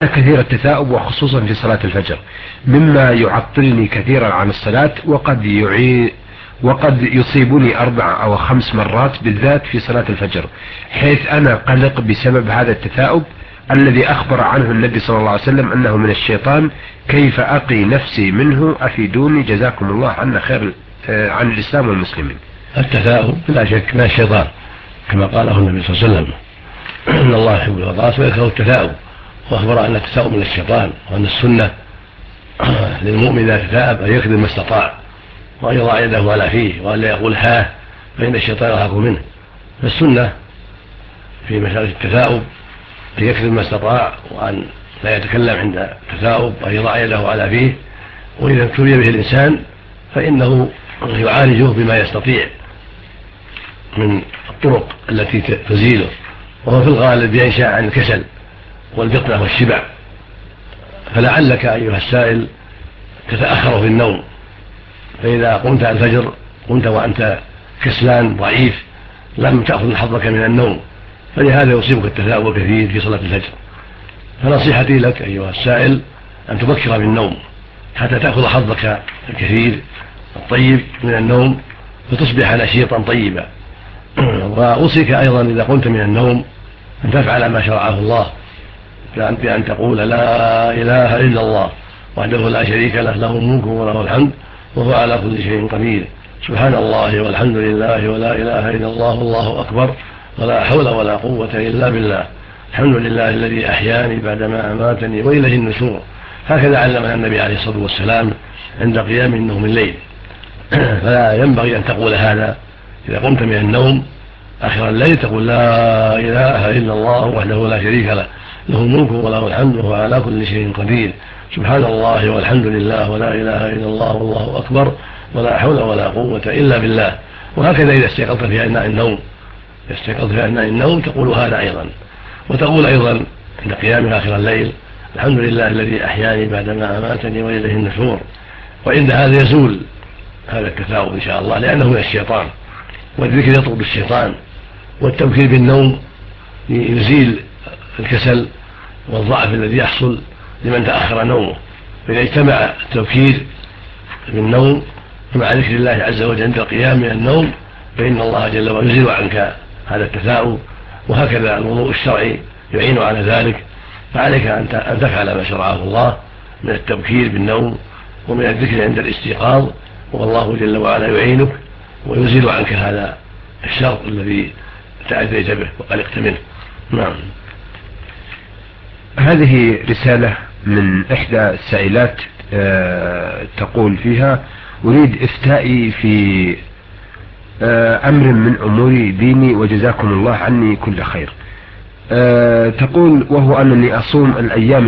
كثير التثاؤب وخصوصا في صلاة الفجر، مما يعطلني كثيرا عن الصلاة، وقد يصيبني 4 أو 5 مرات بالذات في صلاة الفجر، حيث أنا قلق بسبب هذا التثاؤب الذي أخبر عنه النبي صلى الله عليه وسلم أنه من الشيطان. كيف أقي نفسي منه؟ أفيدوني جزاكم الله عنا خير عن الإسلام والمسلمين. التثاؤب لا شك من الشيطان كما قاله النبي صلى الله عليه وسلم إن الله يحب الوقاص ويكره التثاؤب، وأخبر أن التثاؤب من الشيطان، وأن السنة للمؤمن إذا تثاءب أن يكذب ما استطاع، وأن يضع يده على فيه، وأن لا يقول ها، فإن الشيطان يخاف منه. فالسنة في مسألة التثاؤب أن يكذب ما استطاع، وأن لا يتكلم عند التثاؤب، وأن يضع يده على فيه. وإذا ابتلي به الإنسان فإنه يعالجه بما يستطيع من الطرق التي تزيله، وهو في الغالب ينشأ عن الكسل والبطنة والشبع. فلعلك أيها السائل تتأخر في النوم، فإذا قمت الفجر قمت وأنت كسلان ضعيف لم تأخذ حظك من النوم، فلهذا يصيبك التثاؤب كثير في صلاة الفجر. فنصيحتي لك أيها السائل أن تبكر بالنوم حتى تأخذ حظك الكثير الطيب من النوم، فتصبح نشيطا طيبا. وأوصيك أيضا إذا قمت من النوم أن تفعل ما شرعه الله، بأن تقول لا إله إلا الله وحده لا شريك له، له الملك وله الحمد وهو على كل شيء قدير، سبحان الله والحمد لله ولا إله إلا الله والله أكبر ولا حول ولا قوة إلا بالله، الحمد لله الذي أحياني بعدما أماتني وإليه النشور. هكذا علمنا النبي عليه الصلاة والسلام عند قيام النوم الليل. فلا ينبغي أن تقول هذا إذا قمت من النوم آخر الليل، تقول لا إله إلا الله وحده لا شريك له، له الملك وله الحمد وهو على كل شيء قدير، سبحان الله والحمد لله ولا إله إلا الله والله أكبر ولا حول ولا قوة إلا بالله. وهكذا إذا استيقظت في أثناء النوم تقول هذا أيضا. وتقول أيضا عند قيامك آخر الليل الحمد لله الذي أحياني بعدما أماتني وإليه النشور. وعند هذا يزول هذا التثاؤب إن شاء الله، لأنه من الشيطان، والذكر يطرد الشيطان، والتبكير بالنوم يزيل الكسل والضعف الذي يحصل لمن تأخر نومه. فإذا اجتمع التبكير بالنوم مع ذكر الله عز وجل عند القيام من النوم فإن الله جل وعلا يزيل عنك هذا التثاؤب. وهكذا الوضوء الشرعي يعين على ذلك، فعليك أن تفعل ما شرعه الله من التبكير بالنوم ومن الذكر عند الاستيقاظ، والله جل وعلا يعينك ويزيل عنك هذا الشر الذي تأذيت به وقلقت منه. نعم. هذه رسالة من إحدى السائلات تقول فيها: أريد إفتائي في أمر من أمور ديني وجزاكم الله عني كل خير. تقول: وهو أنني أصوم الأيام